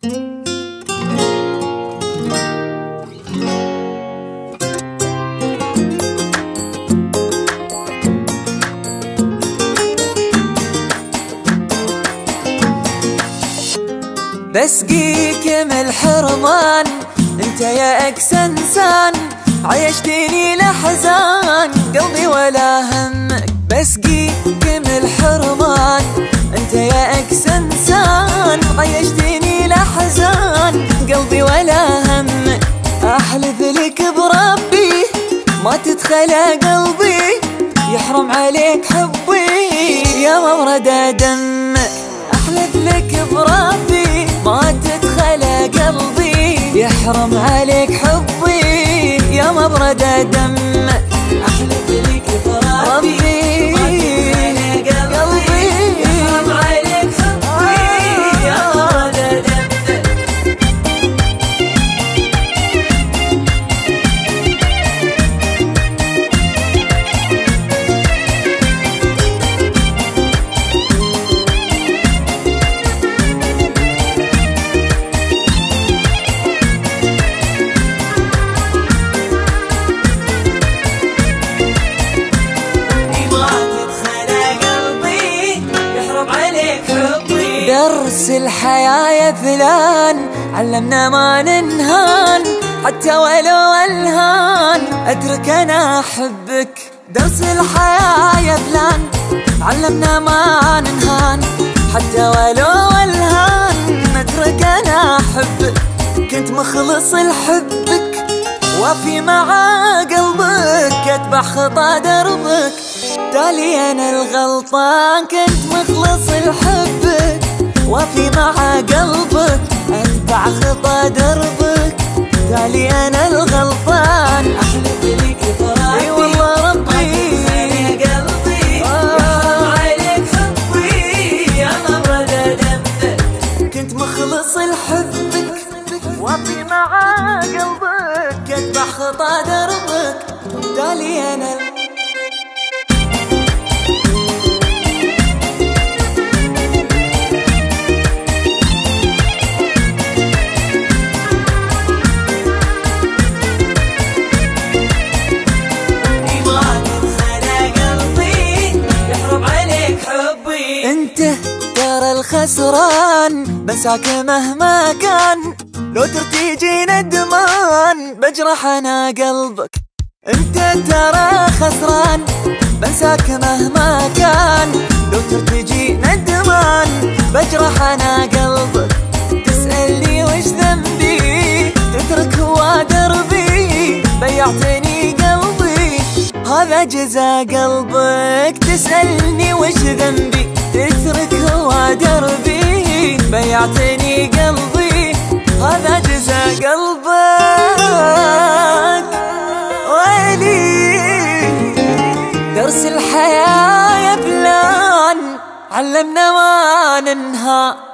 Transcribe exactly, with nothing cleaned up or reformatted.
بسقيك من الحرمان انت يا اكس انسان، عيشتني لحزان قلبي ولا همك. بسقيك من الحرمان انت يا اكس انسان، عيشتني لحزان قلبي ولا همك. احلف لك بربي ما تدخل قلبي، يحرم عليك حبي يا مورد دمك. احلف لك بربي ما تدخل قلبي، يحرم عليك حبي يا مبرد دمك. احلف لك بربي ما تدخل قلبي، يحرم عليك حبي يا مبرد دمك. درس الحياة يا فلان علمنا ما ننهان، حتى ولو الهان اترك انا احبك. درس الحياة يا فلان علمنا ما ننهان، حتى ولو الهان اترك انا احبك. كنت مخلص لحبك وفي مع قلبك، اتبع خطى دربك تالي انا الغلطان. كنت مخلص لحبك وفي مع قلبك، اتبع خطى دربك تالي انا الغلطان. احلف لك بربي اي والله ربي قلبي يحرم عليك حبي يا مبرد دمك. كنت مخلص لحبك وفي مع قلبك، اتبع خطى دربك تالي انا. انت ترى الخسران بنساك مهما كان، لو ترتيجي ندمان بجرح انا قلبك. انت ترى خسران بنساك مهما كان، لو ترتيجي ندمان بجرح انا قلبك. تسألني وش ذنبي تترك هو دربي، بيعتني قلبي هذا جزا قلبك. تسألني وش ذنبي تترك هو دربي، بيعتني قلبي هذا جزا قلبك. ويلي درس الحياة يا فلان علمنا ما ننهى،